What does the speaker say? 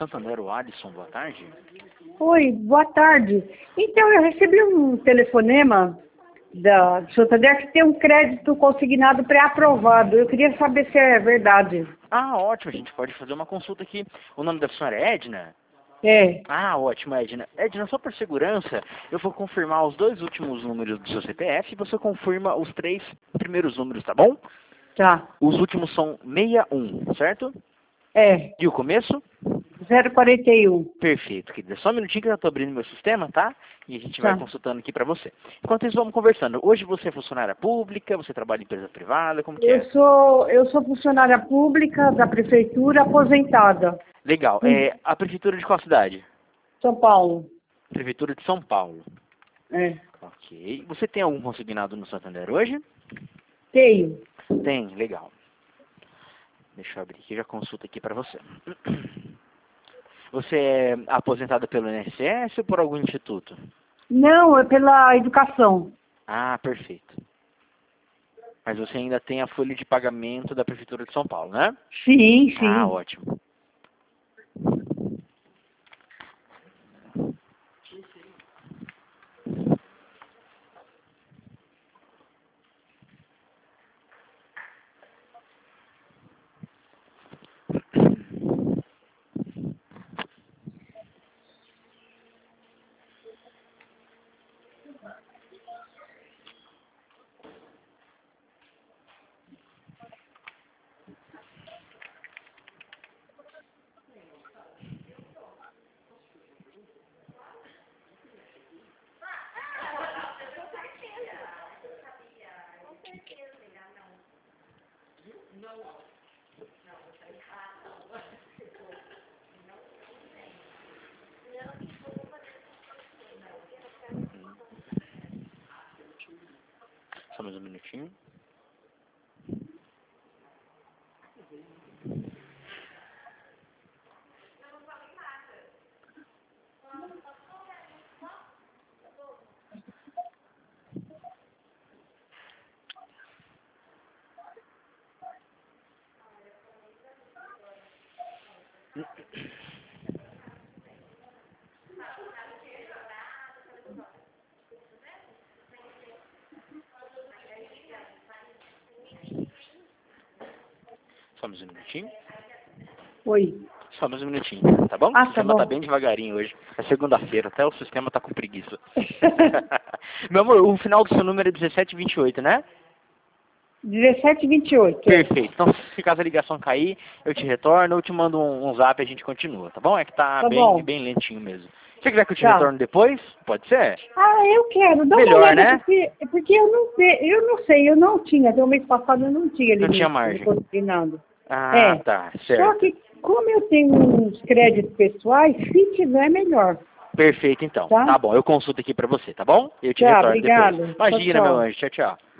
Santander, o Alisson, boa tarde. Oi, boa tarde. Então, eu recebi um telefonema da Santander que tem um crédito consignado pré-aprovado. Eu queria saber se é verdade. Ah, ótimo, a gente pode fazer uma consulta aqui. O nome da senhora é Edna? É, Ah, ótimo, Edna. Edna, só por segurança, eu vou confirmar os 2 últimos números do seu CPF e você confirma os 3 primeiros números, tá bom? tá. Os últimos são 61, certo? É, E o começo? 041. Perfeito, querida. Só um minutinho que eu já estou abrindo meu sistema, tá? E a gente vai Tá. consultando aqui para você. Enquanto isso, vamos conversando. Hoje você é funcionária pública, você trabalha em empresa privada, como que é? Eu sou funcionária pública da prefeitura aposentada. Legal. É a prefeitura de qual cidade? São Paulo. Prefeitura de São Paulo. É. Ok. Você tem algum consignado no Santander hoje? Tenho. Tem, legal. Deixa eu abrir aqui, já consulta aqui para você. Você é aposentada pelo INSS ou por algum instituto? Não, é pela educação. Ah, perfeito. Mas você ainda tem a folha de pagamento da Prefeitura de São Paulo, né? Sim, Ah, sim. ótimo. Só mais um minutinho. Só mais um minutinho. Oi. Só mais um minutinho, tá bom? Ah, O tá sistema tá bom. bem devagarinho hoje. É segunda-feira, até o sistema tá com preguiça. Meu amor, o final do seu número é 1728, né? 1728. Perfeito. Então, se caso a ligação cair, eu te retorno, eu te mando um zap e a gente continua, tá bom? É que tá Tá bem, bom. bem lentinho mesmo. Se você quiser que eu te Tá. retorno depois, pode ser? Ah, eu quero. Dá uma Melhor, olhada, né? porque eu não tinha. Até o mês passado eu não tinha Não tinha limite de margem. consignado. Ah, É. tá, Só certo. que, como eu tenho uns créditos pessoais, se tiver, melhor. Perfeito, então. Tá? Tá bom, eu consulto aqui pra você, tá bom? Eu te Tá, retorno depois. obrigada. Tchau, Imagina, meu tchau. anjo. Tchau, tchau.